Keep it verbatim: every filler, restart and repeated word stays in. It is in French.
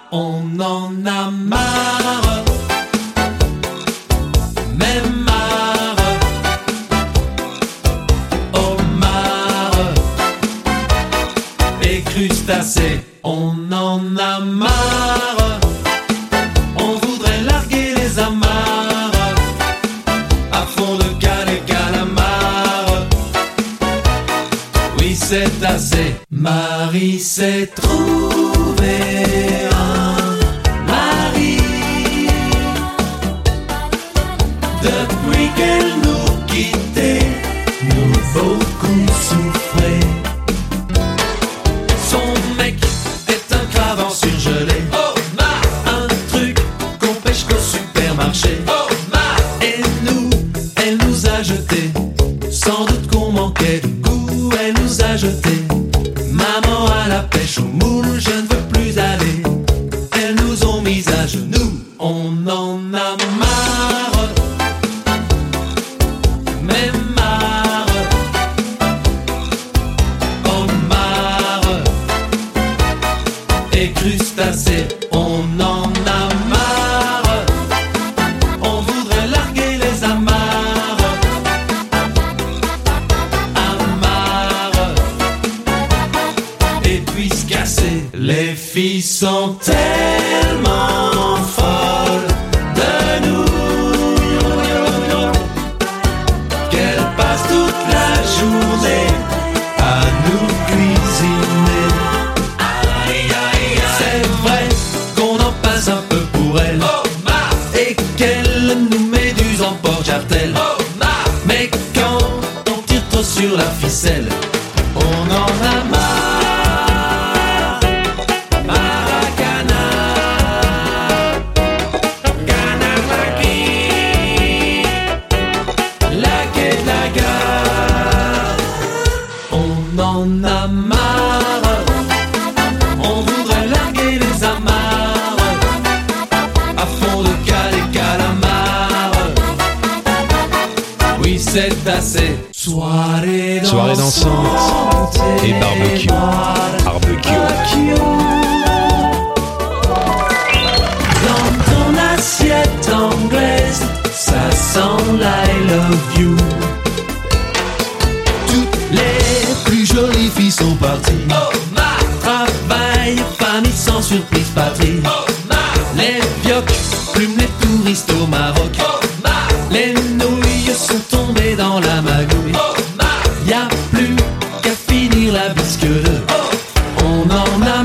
On en a marre, même marre, oh marre, les crustacés, on en a marre, on voudrait larguer les amarres, à fond de cale et calamar, oui c'est assez. Marie s'est trouvée un mari depuis qu'elle nous quittait, nous beaucoup souffrait. Son mec est un cravant surgelé, oh ma, un truc qu'on pêche qu'au supermarché, oh ma, et nous, elle nous a jeté, sans doute qu'on manquait de goût, elle nous a jeté. Maman à la pêche au moule, je ne veux plus aller. Elles nous ont mis à genoux, on en a marre, mais marre, oh marre, et crustacés, on en a marre, on voudrait larguer les amarres, amarres, et puis se casser. Les filles sont tellement folles de nous qu'elles passent toute la journée à nous cuisiner. Aïe, aïe, aïe. C'est vrai qu'on en passe un peu pour elles, oh, ma. Et qu'elles nous médusent en porte-jartel, oh, ma. Mais quand on tire trop sur la ficelle, on en a marre. On en a marre, on voudrait larguer les amarres, à fond de cale et calamar, oui c'est assez. Soirée dansante, Soirée dansante et barbecue. Barbecue. Dans ton assiette anglaise, ça sent l'I love you. Les plus jolies filles sont parties, oh ma, travail, famille sans surprise patrie, oh ma, les pioques plument les touristes au Maroc, oh ma, les nouilles sont tombées dans la magouille, oh ma, y'a plus qu'à finir la bisque de, oh, on en a